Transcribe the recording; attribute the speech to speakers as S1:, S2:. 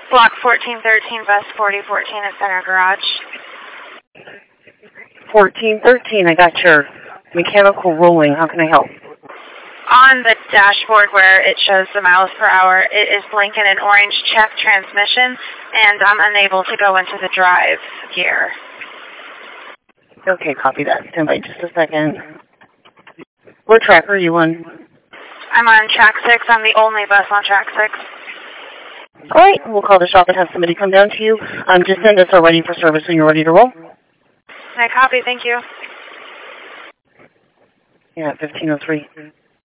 S1: Block 1413, bus 4014 at Center Garage.
S2: 1413, I got your mechanical ruling. How can I help?
S1: On the dashboard where it shows the miles per hour, it is blinking an orange check transmission, and I'm unable to go into the drive gear.
S2: Okay, copy that. Stand by just a second. What track are you on?
S1: I'm on track 6. I'm the only bus on track 6.
S2: All right, we'll call the shop and have somebody come down to you. Just send us our ready for service when you're ready to roll.
S1: I copy, thank you.
S2: Yeah, 1503.